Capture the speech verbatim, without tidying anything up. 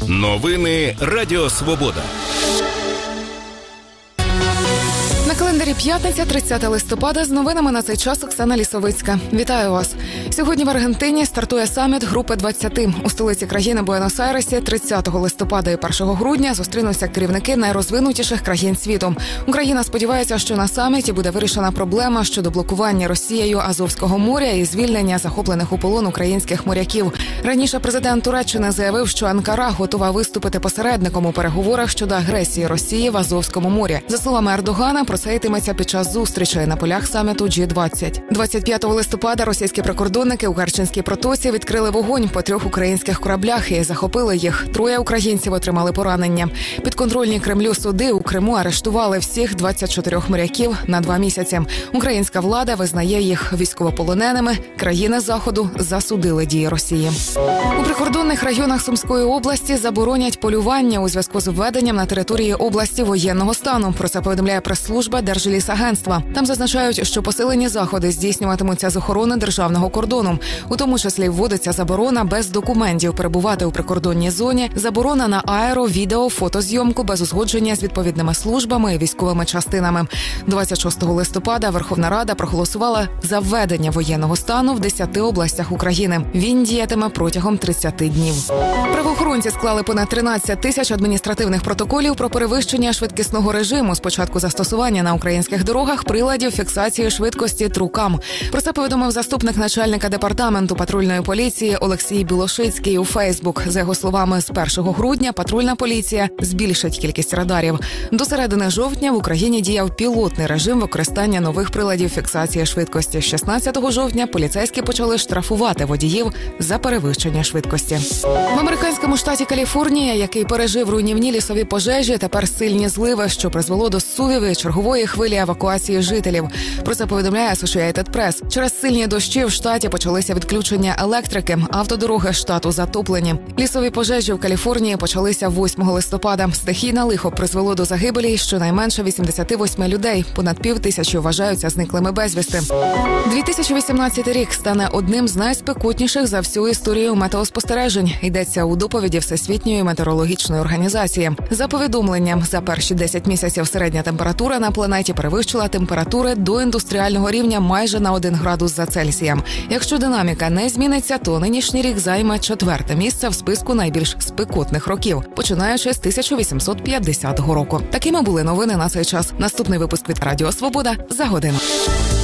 Новини Радіо Свобода. На календарі п'ятниця, тридцяте листопада. З новинами на цей час Оксана Лісовицька. Вітаю вас. Сьогодні в Аргентині стартує саміт Групи двадцять. У столиці країни Буенос-Айресі тридцятого листопада і першого грудня зустрінуться керівники найрозвинутіших країн світу. Україна сподівається, що на саміті буде вирішена проблема щодо блокування Росією Азовського моря і звільнення захоплених у полон українських моряків. Раніше президент Туреччини заявив, що Анкара готова виступити посередником у переговорах щодо агресії Росії в Азовському морі. За словами Ердогана, про це йтиметься під час зустрічей на полях саміту джі двадцять. двадцять п'ятого листопада російські прикордонники у Керченській протоці відкрили вогонь по трьох українських кораблях і захопили їх. Троє українців отримали поранення. Підконтрольні Кремлю суди у Криму арештували всіх двадцять чотирьох моряків на два місяці. Українська влада визнає їх військовополоненими. Країни Заходу засудили дії Росії. У прикордонних районах Сумської області заборонять полювання у зв'язку з введенням на території області воєнного стану. Про це повідомляє прес-служба Держлісагентства. Там зазначають, що посилені заходи здійснюватимуться з охорони державного кордону. У тому числі вводиться заборона без документів перебувати у прикордонній зоні, заборона на аеро, відео, фотозйомку без узгодження з відповідними службами і військовими частинами. двадцять шостого листопада Верховна Рада проголосувала за введення воєнного стану в десяти областях України. Він діятиме протягом тридцяти днів. Правоохоронці склали понад тринадцять тисяч адміністративних протоколів про перевищення швидкісного режиму з початку застосування на українських дорогах приладів фіксації швидкості трукам. Про це повідомив заступник начальника департаменту патрульної поліції Олексій Білошицький у Фейсбук. За його словами, з першого грудня патрульна поліція збільшить кількість радарів. До середини жовтня в Україні діяв пілотний режим використання нових приладів фіксації швидкості. З шістнадцятого жовтня поліцейські почали штрафувати водіїв за перевищення швидкості. В американському штаті Каліфорнія, який пережив руйнівні лісові пожежі, тепер сильні зливи, що призвело до зсувів і чергової хвилі евакуації жителів. Про це повідомляє Associated Press. Через сильні дощі в штаті почалися відключення електрики, автодороги штату затоплені. Лісові пожежі в Каліфорнії почалися восьмого листопада. Стихійне лихо призвело до загибелі щонайменше вісімдесят вісім людей. Понад пів тисячі вважаються зниклими безвісти. дві тисячі вісімнадцятий рік стане одним з найспекотніших за всю історію метеоспостережень. Йдеться у доповіді Всесвітньої метеорологічної організації. За повідомленням, за перші десять місяців середня температура на планеті перевищила температури до індустріального рівня майже на один градус за Цельсієм. Якщо динаміка не зміниться, то нинішній рік займе четверте місце в списку найбільш спекотних років, починаючи з тисяча вісімсот п'ятдесятого року. Такими були новини на цей час. Наступний випуск від Радіо Свобода за годину.